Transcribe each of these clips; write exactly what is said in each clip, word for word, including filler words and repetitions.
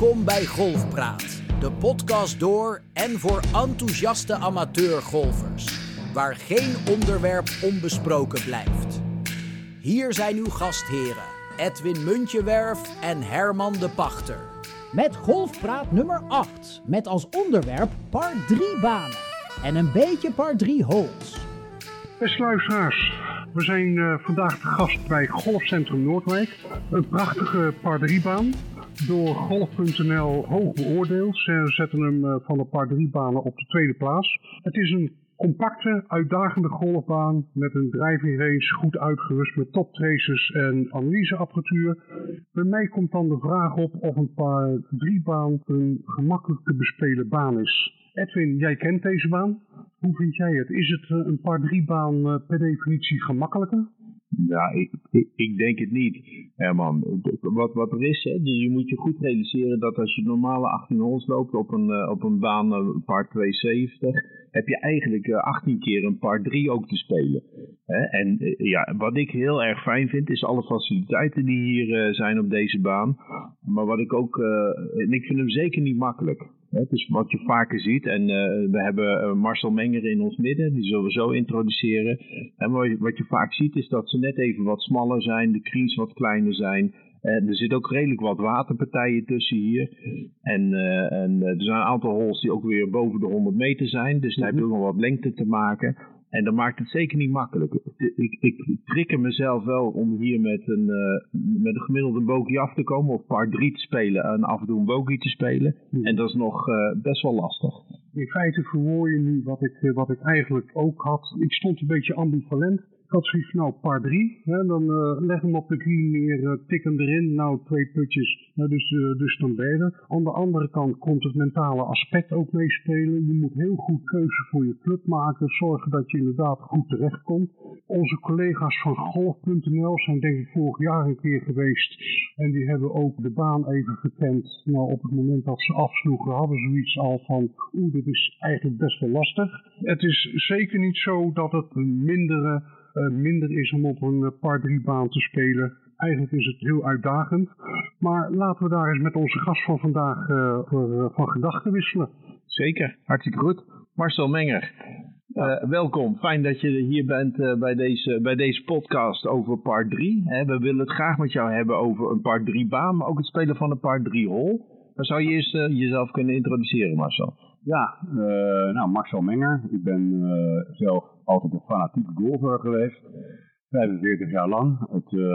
Welkom bij Golfpraat, de podcast door en voor enthousiaste amateurgolfers, waar geen onderwerp onbesproken blijft. Hier zijn uw gastheren, Edwin Muntjewerf en Herman de Pachter. Met Golfpraat nummer acht, met als onderwerp par drie banen en een beetje par drie holes. Beste luisteraars, we zijn uh, vandaag te gast bij Golfcentrum Noordwijk. Een prachtige par drie baan, door golf punt n l hoog beoordeeld. Ze zetten hem uh, van de par drie banen op de tweede plaats. Het is een compacte, uitdagende golfbaan met een driving range goed uitgerust met top tracers en analyseapparatuur. Bij mij komt dan de vraag op of een par drie baan een gemakkelijk te bespelen baan is. Edwin, jij kent deze baan. Hoe vind jij het? Is het uh, een par drie baan uh, per definitie gemakkelijker? Ja, ik, ik, ik denk het niet, Herman. Wat, wat er is, hè, dus je moet je goed realiseren dat als je normale achttien holes loopt op een, uh, op een baan uh, par tweeënzeventig, heb je eigenlijk uh, achttien keer een par drie ook te spelen. Hè? En uh, ja, wat ik heel erg fijn vind, is alle faciliteiten die hier uh, zijn op deze baan. Maar wat ik ook, uh, en ik vind hem zeker niet makkelijk. Het is wat je vaker ziet en uh, we hebben uh, Marcel Menger in ons midden, die zullen we zo introduceren. En wat je, wat je vaak ziet is dat ze net even wat smaller zijn, de greens wat kleiner zijn. Uh, er zit ook redelijk wat waterpartijen tussen hier. En, uh, en uh, er zijn een aantal holes die ook weer boven de honderd meter zijn, dus daar heb je ook nog wat lengte te maken. En dat maakt het zeker niet makkelijk. Ik, ik trigger mezelf wel om hier met een, uh, met een gemiddelde bogey af te komen. Of par drie te spelen en af en toe een bogey te spelen. En dat is nog uh, best wel lastig. In feite verwoord je nu wat ik, uh, wat ik eigenlijk ook had. Ik stond een beetje ambivalent. Ik had zoiets, nou par drie, hè, dan uh, leg hem op de green neer, uh, tik hem erin, nou twee putjes, uh, dus, uh, dus dan ben je er. Aan de andere kant komt het mentale aspect ook meespelen. Je moet heel goed keuze voor je club maken, zorgen dat je inderdaad goed terechtkomt. Onze collega's van golf punt n l zijn denk ik vorig jaar een keer geweest en die hebben ook de baan even gekend. Nou, op het moment dat ze afsloegen hadden ze zoiets al van, oeh, dit is eigenlijk best wel lastig. Het is zeker niet zo dat het een mindere... Uh, minder is om op een uh, par drie baan te spelen. Eigenlijk is het heel uitdagend. Maar laten we daar eens met onze gast van vandaag uh, voor, uh, van gedachten wisselen. Zeker, hartstikke goed. Marcel Menger, uh, welkom. Fijn dat je hier bent uh, bij, deze, bij deze podcast over par drie. Hè, we willen het graag met jou hebben over een par drie baan, maar ook het spelen van een par drie hole. Dan zou je eerst uh, jezelf kunnen introduceren, Marcel. Ja, uh, nou Marcel Menger. Ik ben uh, zelf altijd een fanatieke golfer geweest. vijfenveertig jaar lang. Het, uh,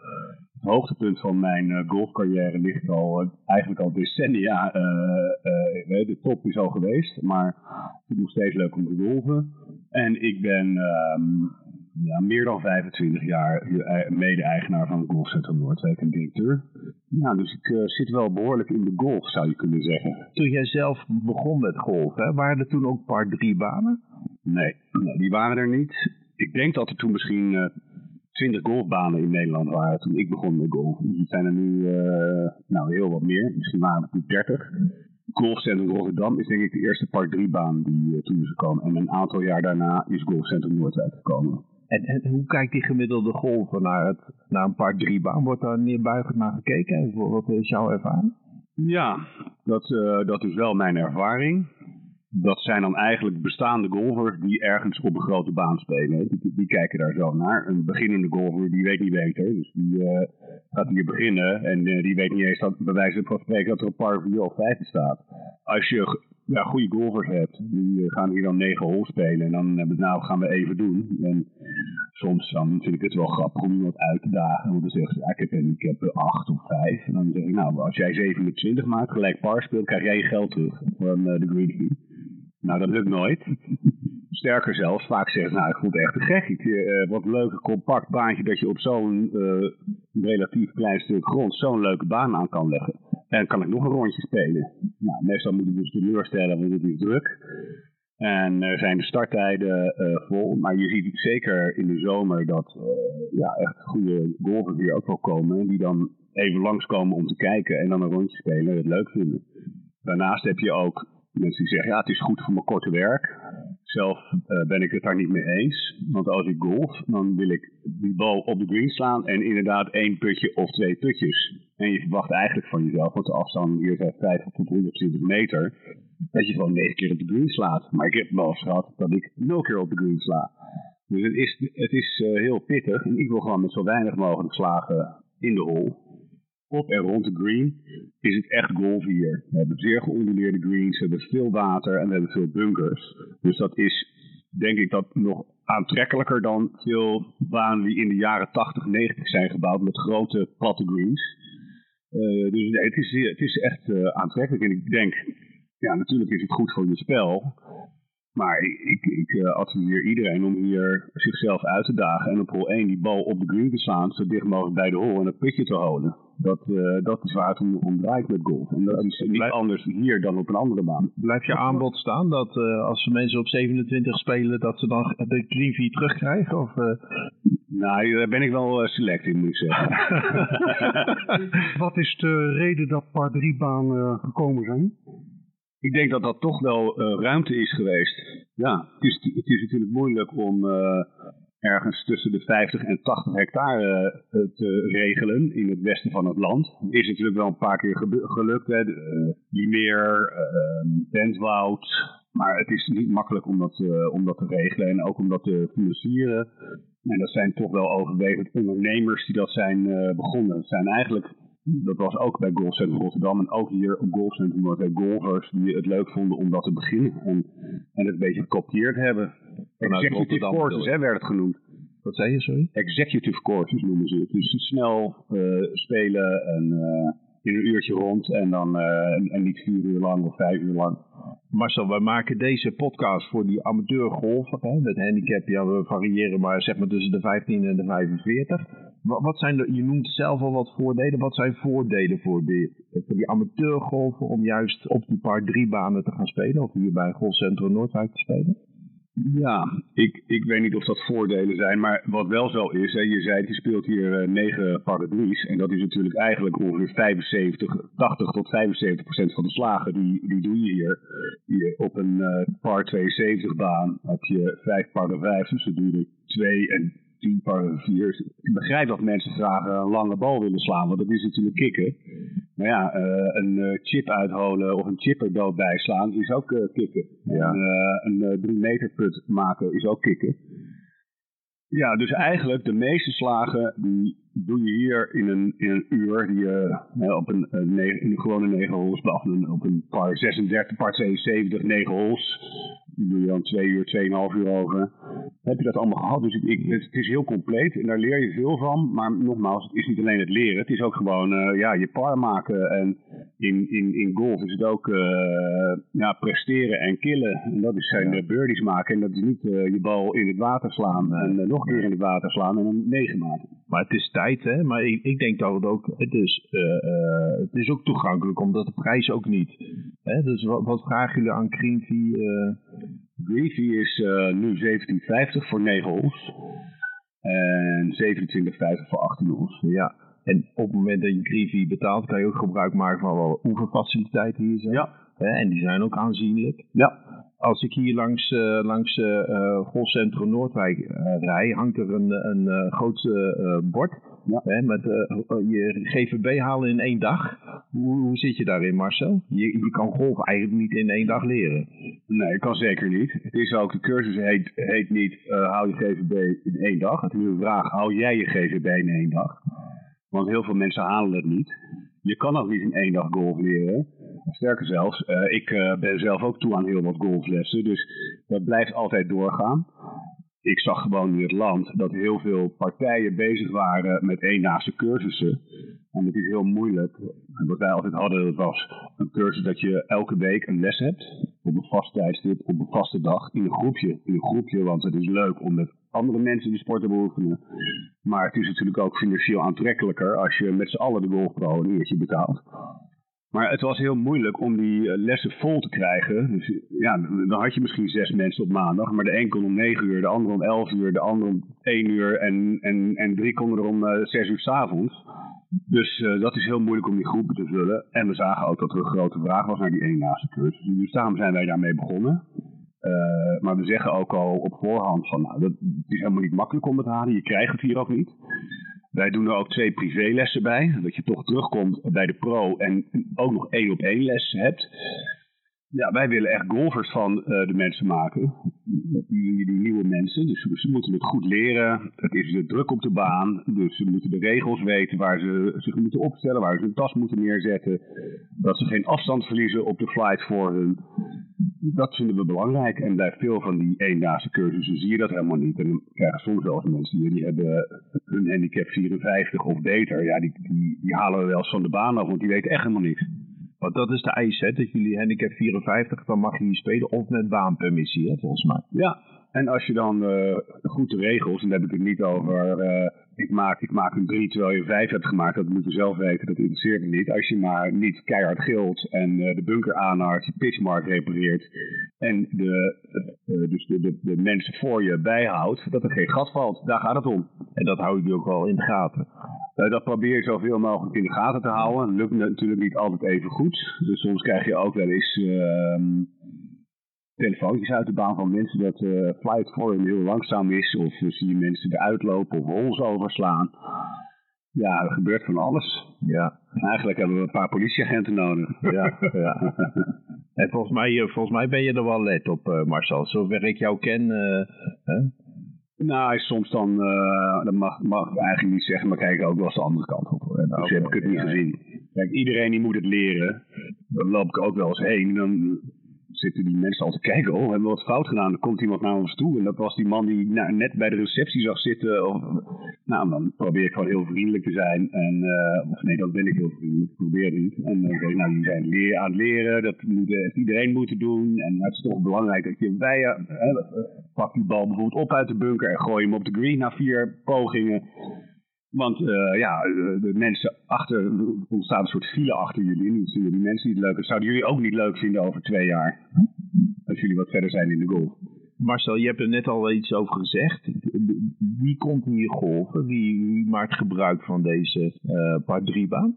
het hoogtepunt van mijn uh, golfcarrière ligt al uh, eigenlijk al decennia. Uh, uh, de top is al geweest, maar het is nog steeds leuk om te golfen. En ik ben um, ja, meer dan vijfentwintig jaar mede-eigenaar van Golfcentrum Noordwijk en directeur. Ja, dus ik uh, zit wel behoorlijk in de golf, zou je kunnen zeggen. Toen jij zelf begon met golf, hè, waren er toen ook par drie banen? Nee, nee, die waren er niet. Ik denk dat er toen misschien uh, twintig golfbanen in Nederland waren toen ik begon met golf. Dus het zijn er nu uh, nou, heel wat meer. Misschien waren het nu dertig. Golfcentrum Rotterdam is denk ik de eerste par drie baan die uh, toen is gekomen. En een aantal jaar daarna is Golfcentrum Noordwijk gekomen. En, en hoe kijkt die gemiddelde golfer naar, het, naar een par drie baan? Wordt daar neerbuigend naar gekeken? Wat is jouw ervaring? Ja, dat, uh, dat is wel mijn ervaring. Dat zijn dan eigenlijk bestaande golfers die ergens op een grote baan spelen. Die, die kijken daar zo naar. Een beginnende golfer die weet niet beter. Dus die uh, gaat hier beginnen en uh, die weet niet eens dat bij wijze van spreken dat er een par vier of vijf staat. Als je ja, goede golfers hebt, die uh, gaan hier dan negen holes spelen en dan uh, nou gaan we even doen. En soms dan vind ik het wel grappig om iemand uit te dagen. Want dan zeggen ze, ja, ik heb een, ik heb acht of vijf. En dan zeg ik, nou, als jij zevenentwintig maakt, gelijk par speelt, krijg jij je geld terug van uh, de green fee. Nou, dat lukt nooit. Sterker zelfs, vaak zeggen ze, nou, ik vond het echt te gek. Ik, uh, wat een leuk, compact baantje dat je op zo'n uh, relatief klein stuk grond zo'n leuke baan aan kan leggen. En dan kan ik nog een rondje spelen. Nou, meestal moet ik dus teleurstellen, want het is druk. En er uh, zijn de starttijden uh, vol. Maar je ziet zeker in de zomer dat uh, ja, echt goede golfers hier ook wel komen. Die dan even langskomen om te kijken en dan een rondje spelen en het leuk vinden. Daarnaast heb je ook mensen die zeggen, ja, het is goed voor mijn korte werk. Zelf uh, ben ik het daar niet mee eens. Want als ik golf, dan wil ik die bal op de green slaan en inderdaad één putje of twee putjes. En je verwacht eigenlijk van jezelf, want de afstand hier zijn vijftig tot honderdtwintig meter, dat je gewoon negen keer op de green slaat. Maar ik heb wel eens gehad dat ik nul keer op de green sla. Dus het is, het is uh, heel pittig en ik wil gewoon met zo weinig mogelijk slagen in de hole. Op en rond de green is het echt golf hier. We hebben zeer geonduleerde greens, we hebben veel water en we hebben veel bunkers. Dus dat is, denk ik, dat nog aantrekkelijker dan veel banen die in de jaren tachtig, negentig zijn gebouwd met grote platte greens. Uh, dus nee, het, is, het is echt uh, aantrekkelijk. En ik denk, ja, natuurlijk is het goed voor je spel. Maar ik, ik, ik uh, adviseer iedereen om hier zichzelf uit te dagen en op hole één die bal op de green te slaan, zo dicht mogelijk bij de hole en een putje te houden. Dat, uh, dat is waar het om, om draait met golf. En dat is niet Blijf, anders hier dan op een andere baan. Blijft je aanbod staan dat uh, als mensen op zevenentwintig spelen, dat ze dan de green fee terugkrijgen? Of, uh... Nou, daar ben ik wel uh, select in, moet ik zeggen. Wat is de reden dat par drie banen uh, gekomen zijn? Ik denk dat dat toch wel uh, ruimte is geweest. Ja, het is, het is natuurlijk moeilijk om uh, ergens tussen de vijftig en tachtig hectare uh, te regelen in het westen van het land. Het is natuurlijk wel een paar keer gebe- gelukt, hè. Uh, Limeer, uh, Bentwoud. Maar het is niet makkelijk om dat, uh, om dat te regelen en ook om dat te financieren. En dat zijn toch wel overwegend ondernemers die dat zijn uh, begonnen. Het zijn eigenlijk... Dat was ook bij Golfcentrum Rotterdam en ook hier op Golfcentrum Rotterdam golfers die het leuk vonden om dat te beginnen en, en het een beetje gekopieerd hebben. Executive courses, hè, werd het genoemd. Wat zei je, sorry? Executive courses noemen ze het. Dus snel uh, spelen en uh, in een uurtje rond en dan uh, en, en niet vier uur lang of vijf uur lang. Marcel, wij maken deze podcast voor die amateurgolfer, hè, met handicap. Ja, we variëren maar zeg maar tussen de vijftien en de vijfenveertig. Wat zijn de, je noemt zelf al wat voordelen. Wat zijn voordelen voor, de, voor die amateurgolfer om juist op die par drie banen te gaan spelen? Of hier bij Golfcentrum Noordwijk te spelen? Ja, ik, ik weet niet of dat voordelen zijn, maar wat wel zo is, hè, je zei je speelt hier uh, negen par drie's en dat is natuurlijk eigenlijk ongeveer vijfenzeventig, tachtig tot vijfenzeventig procent van de slagen, die, die doe je hier. hier op een uh, par tweeënzeventig baan heb je vijf par vijf, dus dan doe je er twee en tien par vier. Ik begrijp dat mensen graag een lange bal willen slaan, want dat is natuurlijk kicken. Maar ja, uh, een uh, chip uitholen of een chipper dood bijslaan is ook uh, kicken. Ja. En, uh, een uh, drie meter put maken is ook kicken. Ja, dus eigenlijk de meeste slagen die doe je hier in een, in een uur, die je uh, op een, uh, negen, in een gewone negen holes, of op een par zesendertig, par zevenenzeventig, negen holes, die doe je dan twee uur, tweeënhalf uur over. Heb je dat allemaal gehad? Dus ik, ik, het is heel compleet en daar leer je veel van. Maar nogmaals, het is niet alleen het leren, het is ook gewoon uh, ja, je par maken. En in, in, in golf is het ook uh, ja, presteren en killen. En dat is zijn uh, birdies maken en dat is niet uh, je bal in het water slaan en uh, nog een keer in het water slaan en een negen maken. Maar het is tijd, hè? Maar ik, ik denk dat het ook, het is, uh, uh, het is ook toegankelijk, omdat de prijs ook niet. Hè? Dus wat, wat vragen jullie aan green fee? Uh... Green fee is uh, nu zeventien vijftig voor negen holes en zevenentwintig vijftig voor achttien holes. Ja, en op het moment dat je green fee betaalt, kan je ook gebruik maken van wel oefenfaciliteiten hier zijn. Ja. Hè? En die zijn ook aanzienlijk. Ja. Als ik hier langs, uh, langs uh, Golfcentrum Noordwijk uh, rij, hangt er een, een uh, groot uh, bord ja. hè, met uh, je G V B halen in één dag. Hoe, hoe zit je daarin, Marcel? Je, je kan golf eigenlijk niet in één dag leren. Nee, kan zeker niet. Het is ook, de cursus heet, heet niet uh, hou je G V B in één dag. Het is een vraag, hou jij je G V B in één dag? Want heel veel mensen halen het niet. Je kan ook niet in één dag golf leren. Sterker zelfs, uh, ik uh, ben zelf ook toe aan heel wat golflessen, dus dat blijft altijd doorgaan. Ik zag gewoon in het land dat heel veel partijen bezig waren met eendaagse cursussen. En het is heel moeilijk. En wat wij altijd hadden was een cursus dat je elke week een les hebt, op een vast tijdstip, op een vaste dag, in een groepje. In een groepje, want het is leuk om met andere mensen die sport te beoefenen. Maar het is natuurlijk ook financieel aantrekkelijker als je met z'n allen de golfpro een uurtje betaalt. Maar het was heel moeilijk om die lessen vol te krijgen. Dus ja, dan had je misschien zes mensen op maandag. Maar de een kon om negen uur, de ander om elf uur, de ander om één uur en, en, en drie konden er om uh, zes uur 's avonds. Dus uh, dat is heel moeilijk om die groepen te vullen. En we zagen ook dat er een grote vraag was naar die eendaagse cursus. Dus daarom zijn wij daarmee begonnen. Uh, maar we zeggen ook al op voorhand van, nou, dat, het is helemaal niet makkelijk om het te halen. Je krijgt het hier ook niet. Wij doen er ook twee privélessen bij. Dat je toch terugkomt bij de pro en ook nog één op één les hebt. Ja, wij willen echt golfers van uh, de mensen maken. Die, die nieuwe mensen. Dus ze moeten het goed leren. Het is de druk op de baan. Dus ze moeten de regels weten waar ze zich moeten opstellen. Waar ze hun tas moeten neerzetten. Dat ze geen afstand verliezen op de flight voor hun. Dat vinden we belangrijk. En bij veel van die eendaagse cursussen zie je dat helemaal niet. En dan krijgen soms wel eens mensen die, die hebben hun handicap vierenvijftig of beter. Ja, die, die, die halen we wel eens van de baan af. Want die weten echt helemaal niks. Want dat is de eis, hè? Dat jullie handicap vierenvijftig, dan mag je hier spelen of met baanpermissie, hè, volgens mij. Ja, en als je dan uh, goed de regels, en daar heb ik het niet over, uh, ik, maak, ik maak een drie terwijl je vijf hebt gemaakt, dat moet je zelf weten, dat interesseert me niet. Als je maar niet keihard gilt en uh, de bunker aanhoudt, je pitchmark repareert en de, uh, dus de, de, de mensen voor je bijhoudt, dat er geen gat valt. Daar gaat het om. En dat hou je ook wel in de gaten. Uh, dat probeer je zoveel mogelijk in de gaten te houden. Dat lukt natuurlijk niet altijd even goed. Dus soms krijg je ook wel eens uh, telefoontjes uit de baan van mensen dat uh, flight voor hen heel langzaam is. Of uh, zie je mensen eruit lopen of holes overslaan. Ja, er gebeurt van alles. Ja. En eigenlijk hebben we een paar politieagenten nodig. Ja, ja. En volgens mij, volgens mij ben je er wel let op, uh, Marcel. Zover ik jou ken... Uh, huh? Nou, soms dan, uh, dat mag, mag ik eigenlijk niet zeggen, maar kijk ook wel eens de andere kant op. Hoor. Dus okay, heb ik het niet ja, gezien. Kijk, iedereen die moet het leren. Dan loop ik ook wel eens heen. Dan zitten die mensen al te kijken. Oh, we hebben wat fout gedaan. Dan komt iemand naar ons toe. En dat was die man die nou, net bij de receptie zag zitten. Of, nou, dan probeer ik gewoon heel vriendelijk te zijn. En, uh, of nee, dat ben ik heel vriendelijk. Ik probeer het niet. En dan zeg ik, nou, jullie zijn leer, aan het leren. Dat moet uh, iedereen moeten doen. En het is toch belangrijk dat je bij je... Uh, pak die bal bijvoorbeeld op uit de bunker en gooi hem op de green na vier pogingen. Want uh, ja, de mensen achter, er ontstaat een soort file achter jullie. Dus die mensen niet leuk. Dat zouden jullie ook niet leuk vinden over twee jaar. Als jullie wat verder zijn in de golf. Marcel, je hebt er net al iets over gezegd. Wie komt hier golfen? Wie, wie maakt gebruik van deze uh, par drie baan?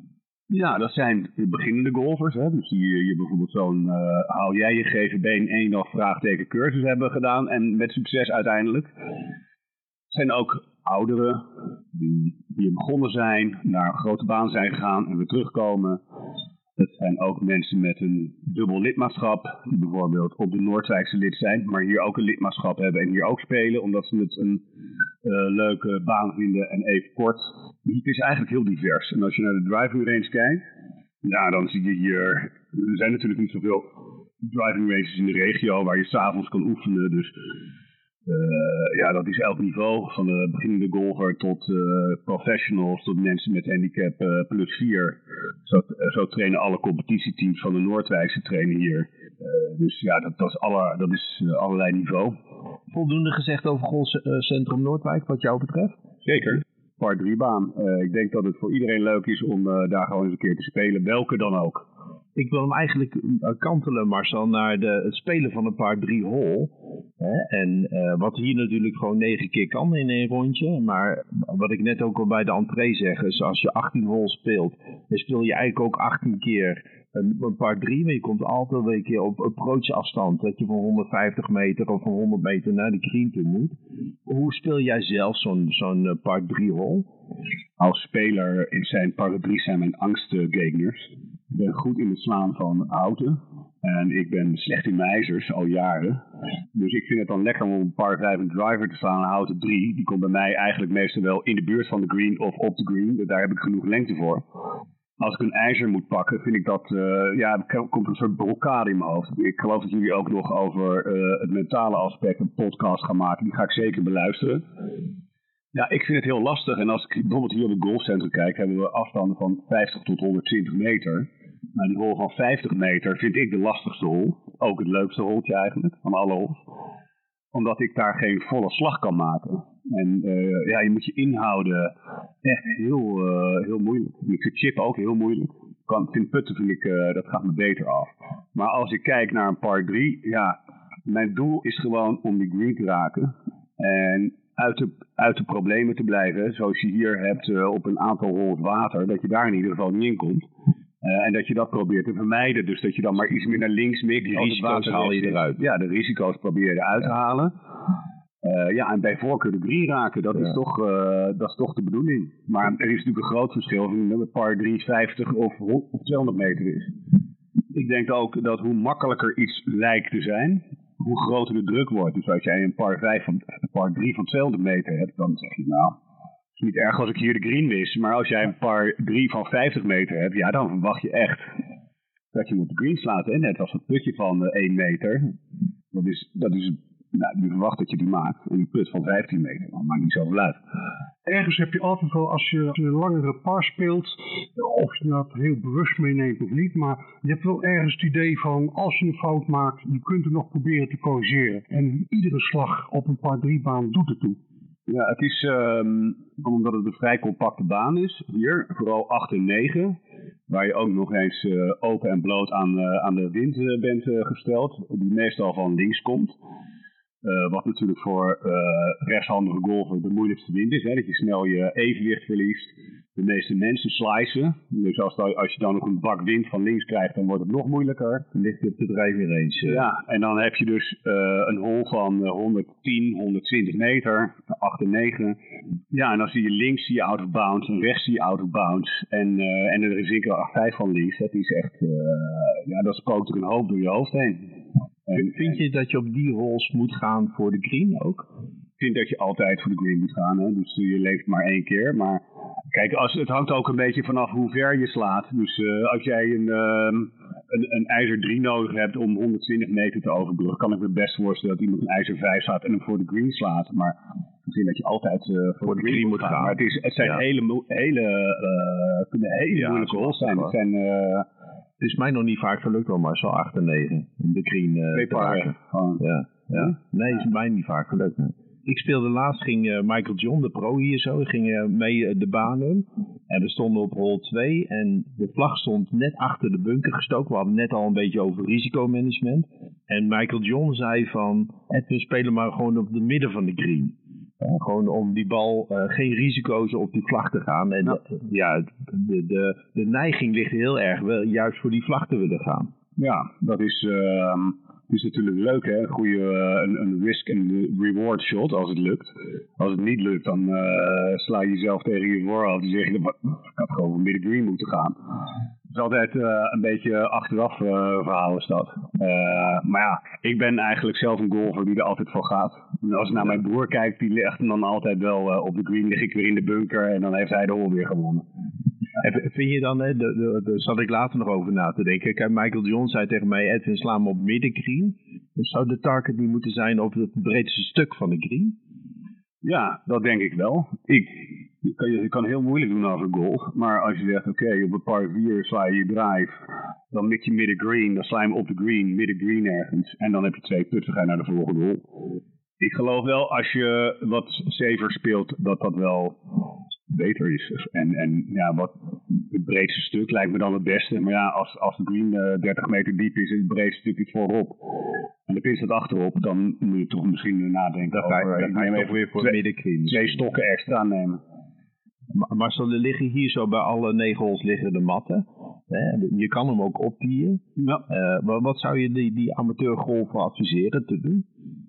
Ja, dat zijn beginnende golfers. Hè? Dus die je bijvoorbeeld zo'n uh, hou jij je G V B in één dag vraagteken cursus hebben gedaan. En met succes uiteindelijk. Het zijn ook ouderen die hier begonnen zijn, naar een grote baan zijn gegaan en weer terugkomen. Het zijn ook mensen met een dubbel lidmaatschap, die bijvoorbeeld op de Noordwijkse lid zijn, maar hier ook een lidmaatschap hebben en hier ook spelen, omdat ze het een uh, leuke baan vinden en even kort. Dus het is eigenlijk heel divers. En als je naar de driving range kijkt, nou, dan zie je hier, er zijn natuurlijk niet zoveel driving ranges in de regio waar je 's avonds kan oefenen, dus... Uh, ja, dat is elk niveau, van de beginnende golfer tot uh, professionals, tot mensen met handicap uh, plus vier. Zo, uh, zo trainen alle competitieteams van de Noordwijkse trainen hier. Uh, dus ja, dat, dat is, alle, dat is uh, allerlei niveau. Voldoende gezegd over Golfcentrum Noordwijk, wat jou betreft? Zeker. Par drie baan. Uh, ik denk dat het voor iedereen leuk is om uh, daar gewoon eens een keer te spelen, welke dan ook. Ik wil hem eigenlijk kantelen, Marcel, naar de, het spelen van een par drie hole. Hè? En uh, wat hier natuurlijk gewoon negen keer kan in een rondje. Maar wat ik net ook al bij de entree zeg, is als je achttien holes speelt, dan speel je eigenlijk ook achttien keer een, een par drie. Maar je komt altijd wel een keer op approach afstand. Dat je van honderdvijftig meter of van honderd meter naar de green toe moet. Hoe speel jij zelf zo'n, zo'n par drie hole? Als speler in zijn par drie zijn mijn angstgegners. Ik ben goed in het slaan van houten. En ik ben slecht in mijn ijzers, al jaren. Dus ik vind het dan lekker om een par vijf een driver te slaan, een houten drie. Die komt bij mij eigenlijk meestal wel in de buurt van de green of op de green. Daar heb ik genoeg lengte voor. Als ik een ijzer moet pakken, vind ik dat, uh, ja, er komt een soort blokkade in mijn hoofd. Ik geloof dat jullie ook nog over uh, het mentale aspect een podcast gaan maken. Die ga ik zeker beluisteren. Ja, ik vind het heel lastig. En als ik bijvoorbeeld hier op het golfcentrum kijk, hebben we afstanden van vijftig tot honderdtwintig meter. Nou, die hole van vijftig meter vind ik de lastigste hole. Ook het leukste holtje eigenlijk, van alle holes. Omdat ik daar geen volle slag kan maken. En uh, ja, je moet je inhouden echt heel, uh, heel moeilijk. Ik vind chippen ook heel moeilijk. Ik vind putten, vind ik, uh, dat gaat me beter af. Maar als ik kijk naar een par drie, ja, mijn doel is gewoon om die green te raken. En uit de, uit de problemen te blijven, zoals je hier hebt uh, op een aantal holes water, dat je daar in ieder geval niet in komt. Uh, en dat je dat probeert te vermijden. Dus dat je dan maar iets meer naar links mikt. Die risico's haal je eruit. Ja, de risico's probeer je eruit te ja. halen. Uh, ja, en bij voorkeur de green raken, dat, ja. is toch, uh, dat is toch de bedoeling. Maar er is natuurlijk een groot verschil of een par drie vijftig of, of tweehonderd meter is. Ik denk ook dat hoe makkelijker iets lijkt te zijn, hoe groter de druk wordt. Dus als jij een par vijf van, een par drie van tweehonderd meter hebt, dan zeg je nou, het is niet erg als ik hier de green mis. Maar als jij een par drie van vijftig meter hebt, ja, dan verwacht je echt dat je moet de green slaat. Hè? Net als een putje van uh, één meter. Dat is, dat is Nou, je verwacht dat je die maakt. En die put van vijftien meter, dat maakt niet zoveel uit. Ergens heb je altijd wel, als je, als je een langere par speelt, of je dat heel bewust meeneemt of niet, maar je hebt wel ergens het idee van, als je een fout maakt, je kunt het nog proberen te corrigeren. En iedere slag op een par drie baan doet het toe. Ja, het is, um, omdat het een vrij compacte baan is, hier, vooral acht en negen, waar je ook nog eens uh, open en bloot aan, uh, aan de wind uh, bent uh, gesteld, die meestal van links komt. Uh, wat natuurlijk voor uh, rechtshandige golfer de moeilijkste wind is. Hè? Dat je snel je evenwicht verliest. De meeste mensen slicen. Dus als, als je dan nog een bak wind van links krijgt, dan wordt het nog moeilijker. Dan ligt je op de driving range. Uh. Ja, en dan heb je dus uh, een hole van uh, honderdtien, honderdtwintig meter, acht en negen. Ja, en dan zie je links zie je out of bounds en rechts zie je out of bounds. En, uh, en er is zeker acht vijf van links. Dat is echt, uh, ja, dat spookt er een hoop door je hoofd heen. En, vind je dat je op die holes moet gaan voor de green ook? Ik vind dat je altijd voor de green moet gaan. Hè? Dus uh, je leeft maar één keer. Maar kijk, als, het hangt ook een beetje vanaf hoe ver je slaat. Dus uh, als jij een, uh, een, een ijzer drie nodig hebt om honderdtwintig meter te overbruggen, kan ik me best voorstellen dat iemand een ijzer vijf slaat en hem voor de green slaat. Maar ik vind dat je altijd uh, voor, voor de green, green moet gaan. gaan. Maar het, is, het zijn ja. hele, hele, uh, kunnen hele ja, moeilijke holes zijn. Het zijn... Uh, Het is mij nog niet vaak gelukt hoor, maar zo acht en negen. De green uh, Twee paren. Ja, ja. Nee, het is mij niet vaak gelukt. Nee. Ik speelde laatst, ging uh, Michael John, de pro hier zo, ging uh, mee uh, de baan in. En we stonden op hole twee en de vlag stond net achter de bunker gestoken. We hadden net al een beetje over risicomanagement. En Michael John zei van, Edwin, spelen maar gewoon op de midden van de green. Uh, gewoon om die bal, uh, geen risico's op die vlag te gaan. En ja, de, ja de, de, de neiging ligt heel erg wel juist voor die vlag te willen gaan. Ja, dat is, uh, is natuurlijk leuk hè. Een goede uh, een, een risk en reward shot als het lukt. Als het niet lukt, dan uh, sla je jezelf tegen je voorhoofd en zeg je, ik had gewoon voor midden green moeten gaan. Het is altijd uh, een beetje achteraf uh, verhaal is dat. Uh, maar ja, ik ben eigenlijk zelf een golfer die er altijd voor gaat. En als ik naar mijn broer kijk, die ligt hem dan altijd wel uh, op de green, lig ik weer in de bunker en dan heeft hij de hole weer gewonnen. En vind je dan, hè, daar zat ik later nog over na te denken. Kijk, Michael John zei tegen mij, Edwin, sla me op middengreen. Dus zou de target niet moeten zijn op het breedste stuk van de green? Ja, dat denk ik wel. Ik, je, kan, je kan heel moeilijk doen over golf. Maar als je zegt, oké, okay, op een par vier sla je je drive. Dan mik je midden green, dan sla je hem op de green, midden green ergens. En dan heb je twee putten, ga je naar de volgende hole. Ik geloof wel, als je wat safer speelt, dat dat wel beter is. En, en ja, wat het breedste stuk lijkt me dan het beste. Maar ja, als, als de green uh, dertig meter diep is en het breedste stuk is voorop. En de pin staat achterop, dan moet je toch misschien nadenken dat over. Dan ga je even weer voor twee, middengreen. Twee stokken extra nemen. Maar Marcel, er liggen hier zo bij alle negen holes liggen de matten. Je kan hem ook optieën. Ja. Uh, wat zou je die, die amateurgolfer adviseren te doen?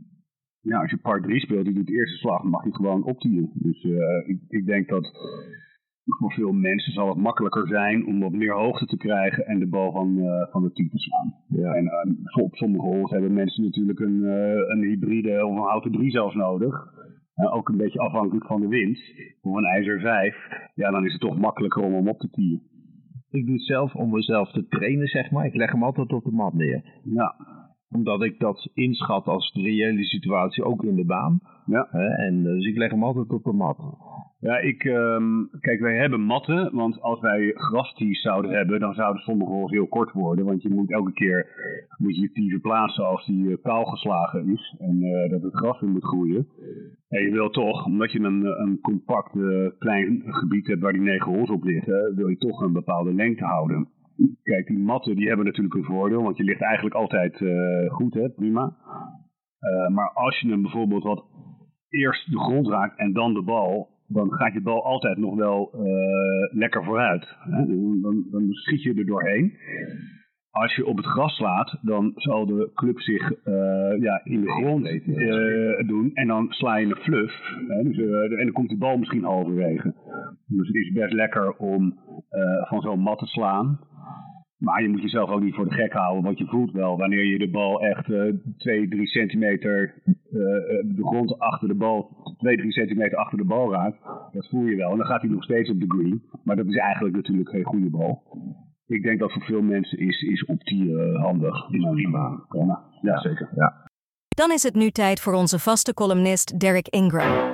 Ja, als je par drie speelt, die doet de eerste slag, dan mag je gewoon optieën. Dus uh, ik, ik denk dat voor veel mensen zal het makkelijker zijn om wat meer hoogte te krijgen en de bal van, uh, van de tee te slaan. Ja. En uh, op sommige holes hebben mensen natuurlijk een, uh, een hybride of een houten drie zelfs nodig. Uh, ook een beetje afhankelijk van de wind. Of een ijzer vijf. Ja, dan is het toch makkelijker om hem op te tieën. Ik doe het zelf om mezelf te trainen, zeg maar. Ik leg hem altijd op de mat neer. Ja. Omdat ik dat inschat als de reële situatie ook in de baan. Ja. Hè? En dus ik leg hem altijd op de mat. Ja, ik, um, kijk, wij hebben matten, want als wij grastees zouden hebben, dan zouden sommige holes heel kort worden. Want je moet elke keer moet je je tee verplaatsen als die uh, kaal geslagen is en uh, dat het gras weer moet groeien. En je wil toch, omdat je een, een compact uh, klein gebied hebt waar die negen holes op liggen, wil je toch een bepaalde lengte houden. Kijk, die matten die hebben natuurlijk een voordeel, want je ligt eigenlijk altijd uh, goed, hè, prima. Uh, maar als je hem bijvoorbeeld wat eerst de grond raakt en dan de bal, dan gaat je bal altijd nog wel uh, lekker vooruit. Hè? Dan, dan schiet je er doorheen. Als je op het gras slaat, dan zal de club zich uh, ja, in de grond uh, doen en dan sla je een fluff. Hè? Dus, uh, en dan komt die bal misschien halverwege. Dus het is best lekker om uh, van zo'n mat te slaan. Maar je moet jezelf ook niet voor de gek houden, want je voelt wel wanneer je de bal echt uh, twee, drie centimeter uh, de grond achter de bal, twee, drie centimeter achter de bal raakt. Dat voel je wel. En dan gaat hij nog steeds op de green. Maar dat is eigenlijk natuurlijk geen goede bal. Ik denk dat voor veel mensen is, is optie uh, handig. Is prima. Ja, ja, zeker. Ja. Dan is het nu tijd voor onze vaste columnist Derek Ingram.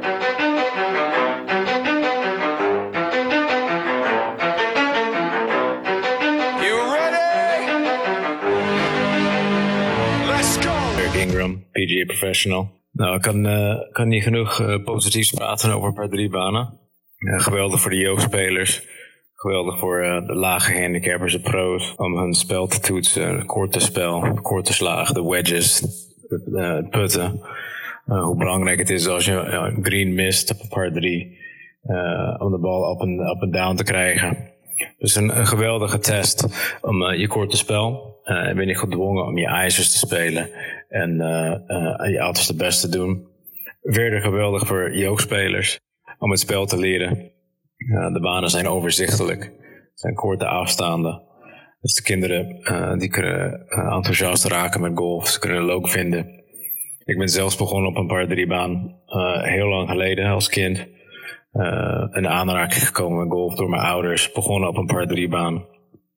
Ingram, P G A Professional. Nou, ik kan, uh, kan niet genoeg uh, positiefs praten over par drie banen. Uh, geweldig voor de jeugdspelers. Geweldig voor uh, de lage handicappers, de pro's. Om hun spel te toetsen. Het korte spel, de korte slag, de wedges, het, uh, het putten. Uh, hoe belangrijk het is als je uh, green mist op par drie. Uh, om de bal up en, up en down te krijgen. Dus een, een geweldige test om uh, je korte spel. Uh, en ben je gedwongen om je ijzers te spelen en uh, uh, je uiterste best te doen. Verder geweldig voor jeugdspelers om het spel te leren. Uh, de banen zijn overzichtelijk, het zijn korte afstanden. Dus de kinderen uh, die kunnen uh, enthousiast raken met golf, ze kunnen het leuk vinden. Ik ben zelfs begonnen op een par drie baan uh, heel lang geleden als kind. Uh, in aanraking gekomen met golf door mijn ouders, begonnen op een par drie baan.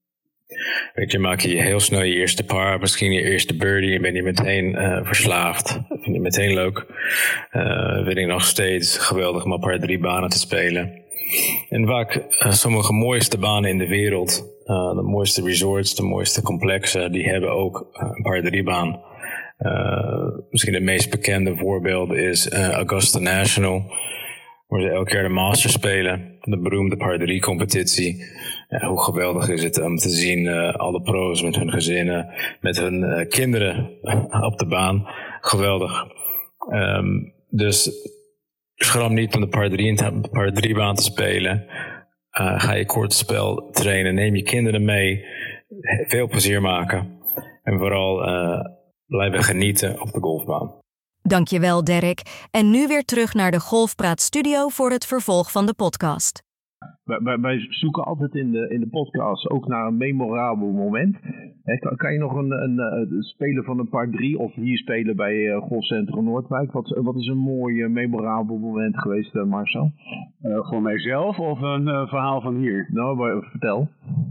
Weet je, maak je heel snel je eerste par, misschien je eerste birdie en ben je meteen uh, verslaafd. Vind je meteen leuk. Uh, vind ik nog steeds geweldig om op par drie banen te spelen. En vaak uh, sommige mooiste banen in de wereld, uh, de mooiste resorts, de mooiste complexen, die hebben ook uh, een par drie baan. Uh, misschien het meest bekende voorbeeld is uh, Augusta National, waar ze elk jaar de Masters spelen, de beroemde par drie competitie. Ja, hoe geweldig is het om te zien, uh, alle pro's met hun gezinnen, met hun uh, kinderen op de baan. Geweldig. Um, dus schram niet om de par drie, de par drie baan te spelen. Uh, ga je kort spel trainen, neem je kinderen mee, veel plezier maken. En vooral uh, blijven genieten op de golfbaan. Dankjewel, Derek. En nu weer terug naar de Golfpraat Studio voor het vervolg van de podcast. Wij, wij, wij zoeken altijd in de, in de podcast ook naar een memorabel moment. He, kan, kan je nog een, een, een spelen van een par drie of hier spelen bij uh, Golfcentrum Noordwijk? Wat, wat is een mooi uh, memorabel moment geweest, uh, Marcel? Uh, voor mijzelf of een uh, verhaal van hier? Nou, maar, vertel.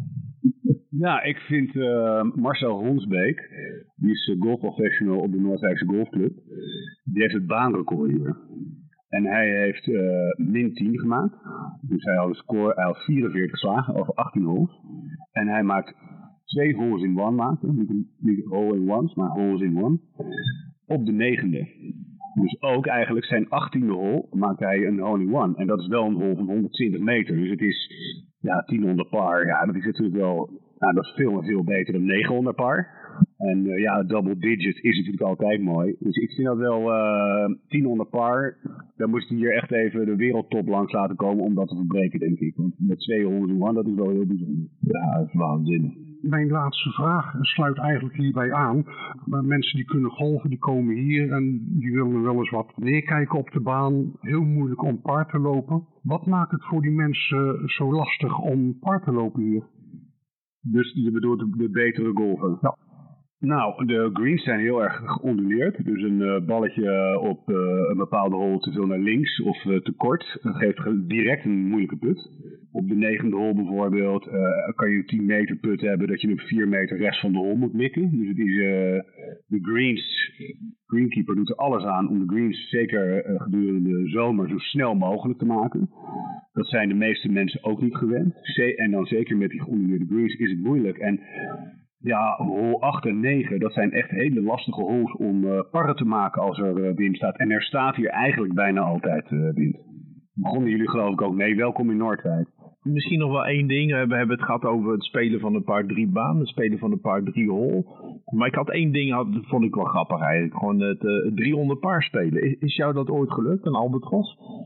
Ja, ik vind uh, Marcel Honsbeek, die is uh, golfprofessional op de Noordwijkse Golfclub, die heeft het baanrecord hier. En hij heeft uh, min tien gemaakt. Dus hij had een score, hij had vierenveertig geslagen over achttien holes. En hij maakt twee holes in one maken. Niet, niet hole in ones, maar holes in one. Op de negende. Dus ook eigenlijk zijn achttiende hole maakt hij een hole in one. En dat is wel een hole van honderdtwintig meter. Dus het is ja, tien onder par. Ja, dat is natuurlijk wel, nou, dat is veel en veel beter dan negen onder par. En uh, ja, double digit is natuurlijk altijd mooi. Dus ik vind dat wel uh, tien onder par. Dan moest hij hier echt even de wereldtop langs laten komen om dat te verbreken, denk ik. Want met twee holes in one, dat is wel heel bijzonder. Ja, dat is waanzinnig. Mijn laatste vraag sluit eigenlijk hierbij aan. Maar mensen die kunnen golven, die komen hier en die willen wel eens wat neerkijken op de baan. Heel moeilijk om par te lopen. Wat maakt het voor die mensen zo lastig om par te lopen hier? Dus je bedoelt de, de betere golfer? Ja. Nou, de greens zijn heel erg geonduleerd. Dus een uh, balletje op uh, een bepaalde hole te veel naar links of uh, te kort uh, geeft direct een moeilijke put. Op de negende hole bijvoorbeeld uh, kan je een tien meter put hebben dat je op vier meter rechts van de hole moet mikken. Dus het is uh, de greens, greenkeeper doet er alles aan om de greens zeker uh, gedurende de zomer zo snel mogelijk te maken. Dat zijn de meeste mensen ook niet gewend. En dan zeker met die geonduleerde greens is het moeilijk. En ja, hole acht en negen, dat zijn echt hele lastige holes om uh, parren te maken als er uh, wind staat. En er staat hier eigenlijk bijna altijd uh, wind. Begonnen jullie geloof ik ook mee. Welkom in Noordwijk. Misschien nog wel één ding. We hebben het gehad over het spelen van een par drie baan. Het spelen van een par drie hole. Maar ik had één ding, had, dat vond ik wel grappig eigenlijk. Gewoon het uh, drie onder par spelen. Is, is jou dat ooit gelukt, een Albatros?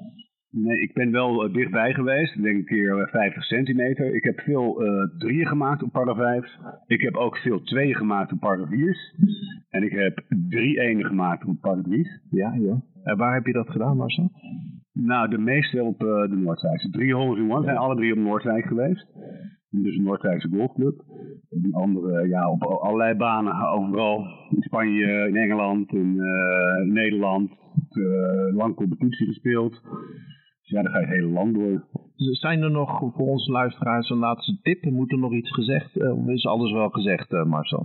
Nee, ik ben wel uh, dichtbij geweest. Ik denk een keer uh, vijftig centimeter. Ik heb veel uh, drieën gemaakt op par vijf. Ik heb ook veel tweeën gemaakt op par vier. En ik heb drie enen gemaakt op par drie. Ja, ja. En waar heb je dat gedaan, Marcel? Nou, de meeste op uh, de Noordwijk. De drie holes in one zijn alle drie op Noordwijk geweest. Dus een Noordwijkse golfclub. En die andere, ja, op allerlei banen. Overal. In Spanje, in Engeland, in uh, Nederland. Uh, lang competitie gespeeld. Dus ja, dan ga je het hele land door. Zijn er nog voor onze luisteraars een laatste tip? Moet er nog iets gezegd? Uh, of is alles wel gezegd, uh, Marcel?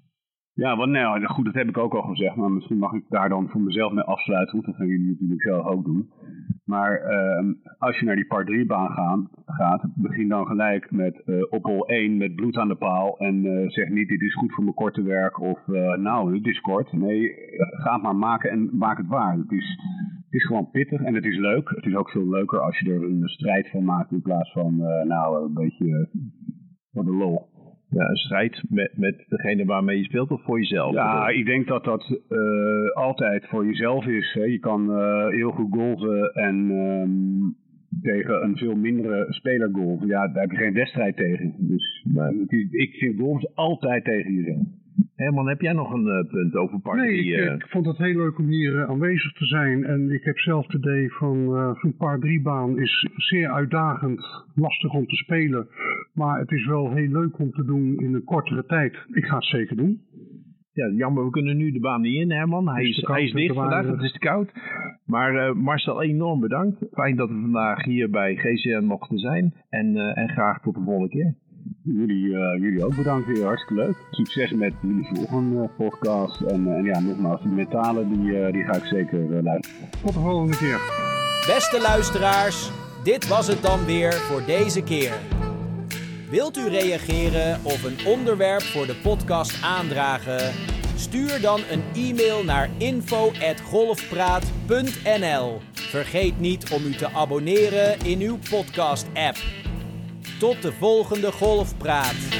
Ja, want nou, goed, dat heb ik ook al gezegd. Maar misschien mag ik daar dan voor mezelf mee afsluiten. Want dat gaan jullie natuurlijk zelf ook doen. Maar uh, als je naar die par drie baan gaan, gaat, begin dan gelijk met uh, op hol één met bloed aan de paal. En uh, zeg niet, dit is goed voor mijn korte werk. Of uh, nou, dit is kort. Nee, ga het maar maken en maak het waar. Het is, het is gewoon pittig en het is leuk. Het is ook veel leuker als je er een strijd van maakt. In plaats van, uh, nou, een beetje uh, voor de lol. Ja, een strijd met, met degene waarmee je speelt of voor jezelf? Ja, ik denk dat dat uh, altijd voor jezelf is. Hè. Je kan uh, heel goed golven en um, tegen een veel mindere speler golven. Ja, daar heb je geen wedstrijd tegen. Dus uh, het is, ik vind golven altijd tegen jezelf. Herman, heb jij nog een uh, punt over par Nee, drie? ik, Uh... ik vond het heel leuk om hier uh, aanwezig te zijn. En ik heb zelf het idee van uh, zo'n par drie baan is zeer uitdagend, lastig om te spelen. Maar het is wel heel leuk om te doen in een kortere tijd. Ik ga het zeker doen. Ja, jammer, we kunnen nu de baan niet in, Herman. Hij is, hij is dicht vandaag, het is te koud. Maar uh, Marcel, enorm bedankt. Fijn dat we vandaag hier bij G C N mochten zijn. En, uh, en graag tot de volgende keer. Jullie, uh, jullie ook bedankt weer, hartstikke leuk. Succes met jullie volgende uh, podcast. En, uh, en ja, nogmaals, die metalen, die, uh, die ga ik zeker uh, luisteren. Tot de volgende keer. Beste luisteraars, dit was het dan weer voor deze keer. Wilt u reageren of een onderwerp voor de podcast aandragen? Stuur dan een e-mail naar info at golfpraat punt n l. Vergeet niet om u te abonneren in uw podcast-app. Tot de volgende Golfpraat.